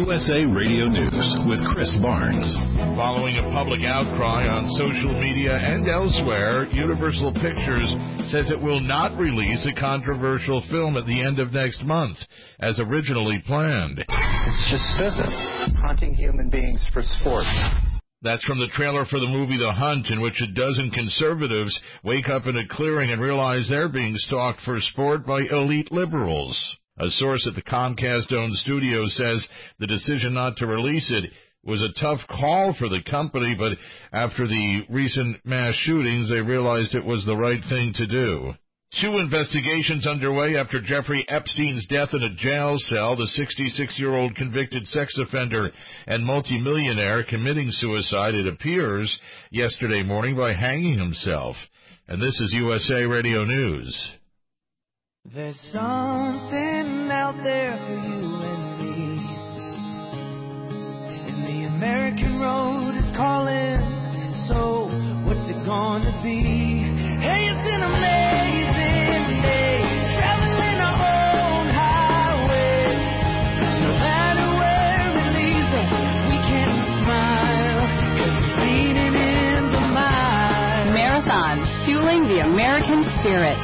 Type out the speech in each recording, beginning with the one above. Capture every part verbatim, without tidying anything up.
U S A Radio News with Chris Barnes. Following a public outcry on social media and elsewhere, Universal Pictures says it will not release a controversial film at the end of next month, as originally planned. It's just business, hunting human beings for sport. That's from the trailer for the movie The Hunt, in which a dozen conservatives wake up in a clearing and realize they're being stalked for sport by elite liberals. A source at the Comcast-owned studio says the decision not to release it was a tough call for the company, but after the recent mass shootings, they realized it was the right thing to do. Two investigations underway after Jeffrey Epstein's death in a jail cell. The sixty-six-year-old convicted sex offender and multimillionaire committing suicide, it appears, yesterday morning by hanging himself. And this is U S A Radio News. There's something out there for you and me, and the American road is calling, so what's it gonna be? Hey, it's an amazing day, traveling our own highway. No matter where it leads us, we can smile, cause it's leading in the mind. Marathon, fueling the American spirit.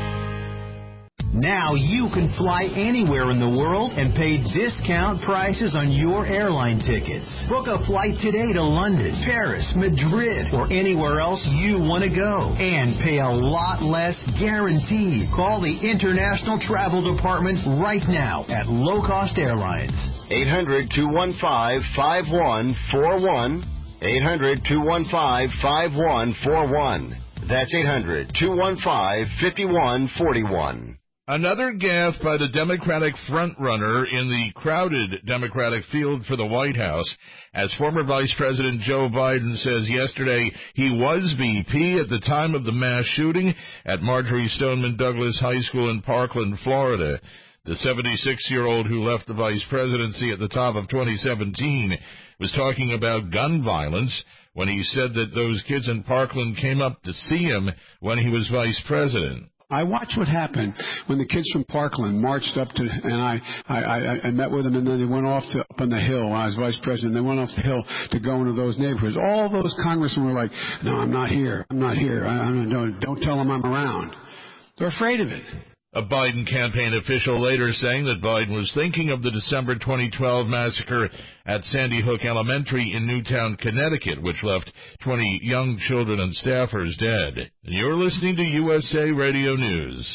Now you can fly anywhere in the world and pay discount prices on your airline tickets. Book a flight today to London, Paris, Madrid, or anywhere else you want to go. And pay a lot less guaranteed. Call the International Travel Department right now at Low Cost Airlines. eight hundred, two one five, five one four one. eight hundred, two one five, five one four one. That's eight hundred, two one five, five one four one. Another gaffe by the Democratic frontrunner in the crowded Democratic field for the White House, as former Vice President Joe Biden says yesterday he was V P at the time of the mass shooting at Marjorie Stoneman Douglas High School in Parkland, Florida. The seventy-six-year-old who left the vice presidency at the top of twenty seventeen was talking about gun violence when he said that those kids in Parkland came up to see him when he was vice president. I watched what happened when the kids from Parkland marched up to, and I, I, I, I met with them, and then they went off to up on the hill when I was vice president. They went off the hill to go into those neighborhoods. All those congressmen were like, "No, I'm not here. I'm not here. I, I don't, don't tell them I'm around." They're afraid of it. A Biden campaign official later saying that Biden was thinking of the December twenty twelve massacre at Sandy Hook Elementary in Newtown, Connecticut, which left twenty young children and staffers dead. You're listening to U S A Radio News.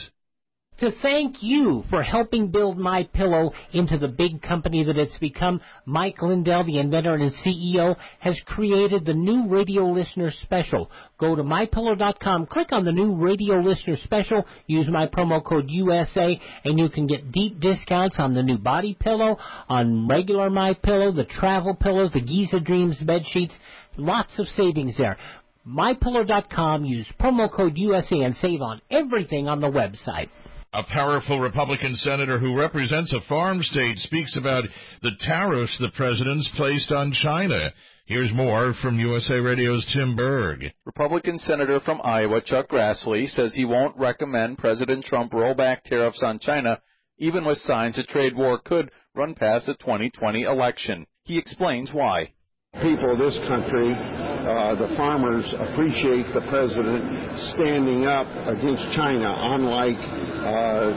To thank you for helping build MyPillow into the big company that it's become, Mike Lindell, the inventor and C E O, has created the new radio listener special. Go to my pillow dot com, click on the new radio listener special, use my promo code U S A, and you can get deep discounts on the new body pillow, on regular MyPillow, the travel pillows, the Giza Dreams bed sheets. Lots of savings there. my pillow dot com, use promo code U S A, and save on everything on the website. A powerful Republican senator who represents a farm state speaks about the tariffs the president's placed on China. Here's more from U S A Radio's Tim Berg. Republican Senator from Iowa, Chuck Grassley, says he won't recommend President Trump roll back tariffs on China, even with signs a trade war could run past the twenty twenty election. He explains why. People of this country, uh, the farmers, appreciate the president standing up against China, unlike uh,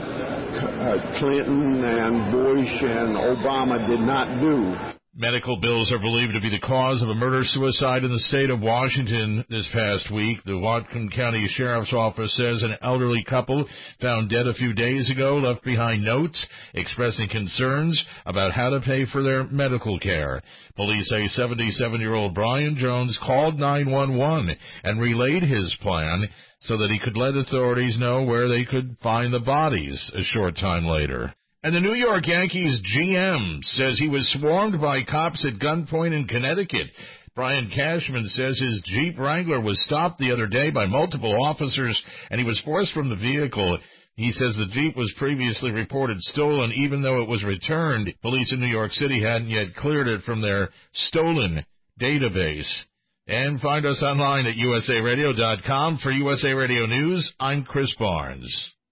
uh, Clinton and Bush and Obama did not do. Medical bills are believed to be the cause of a murder-suicide in the state of Washington this past week. The Whatcom County Sheriff's Office says an elderly couple found dead a few days ago left behind notes expressing concerns about how to pay for their medical care. Police say seventy-seven-year-old Brian Jones called nine one one and relayed his plan so that he could let authorities know where they could find the bodies a short time later. And the New York Yankees G M says he was swarmed by cops at gunpoint in Connecticut. Brian Cashman says his Jeep Wrangler was stopped the other day by multiple officers, and he was forced from the vehicle. He says the Jeep was previously reported stolen, even though it was returned. Police in New York City hadn't yet cleared it from their stolen database. And find us online at U S A radio dot com. For U S A Radio News, I'm Chris Barnes.